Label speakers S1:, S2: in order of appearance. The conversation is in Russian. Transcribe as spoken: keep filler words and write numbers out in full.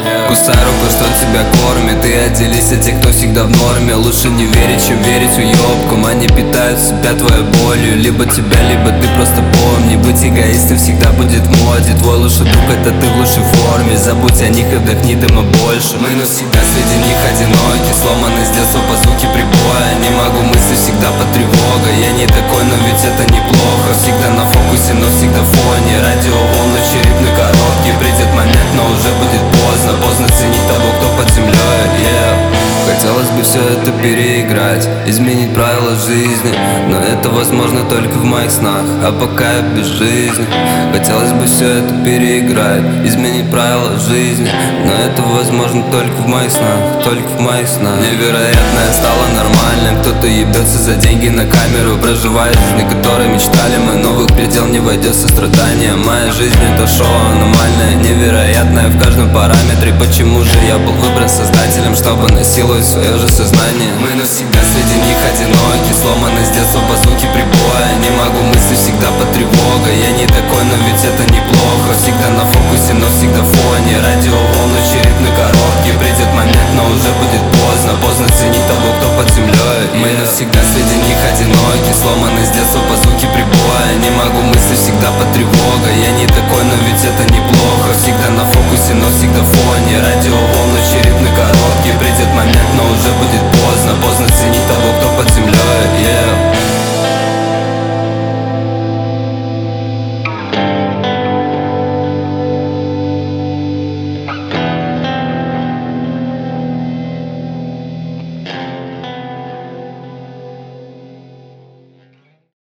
S1: Кусай руку, что тебя кормит, и отделись от тех, кто всегда в норме. Лучше не верить, чем верить уёбкам. Они питают себя твоей болью. Либо тебя, либо ты просто помни. Быть эгоистом всегда будет в моде. Твой лучший друг — это ты в лучшей форме. Забудь о них и вдохни дыма больше. Мы навсегда среди них одиноки, сломаны с детства по звуке прибоя. Не могу мысли всегда под тревогой. Я не такой, но ведь это неплохо. Всегда на фокусе, но всегда в фоне. Радиоволны, черепной коробки. Придет момент, но уже будет поздно. Поздно ценить того, кто под землей, yeah. Хотелось бы все это переиграть, изменить правила жизни, но это возможно только в моих снах, а пока я без жизни. Хотелось бы все это переиграть, изменить правила жизни, но это возможно только в моих снах, только в моих снах. Невероятное стало нормальным, кто-то ебется за деньги на камеру, проживая жизнь, которой мечтали мы. Новых предел не войдет сострадание. Моя жизнь — это шоу аномальное, невероятное в каждом параметре. Почему же я был выбран создателем, чтобы насиловать свое же сознание? Мы навсегда среди них одиноки, сломаны с детства по звуке прибоя. Не могу мысли всегда под тревогой. Я не такой, но ведь это неплохо. Всегда на фокусе, но всегда в фоне. Радиоволны, черепной коробки. Придет момент, но уже будет поздно. Поздно ценить того, кто под землей, yeah. Мы навсегда среди них одиноки, сломаны с детства по звуке прибоя. Не могу мысли всегда под тревогой. Я не такой, но ведь это неплохо. Всегда на фокусе, но всегда в фоне. Радиоволны, черепной коробки. Придет момент, но уже будет поздно. Поздно ценить того, кто под землей, yeah.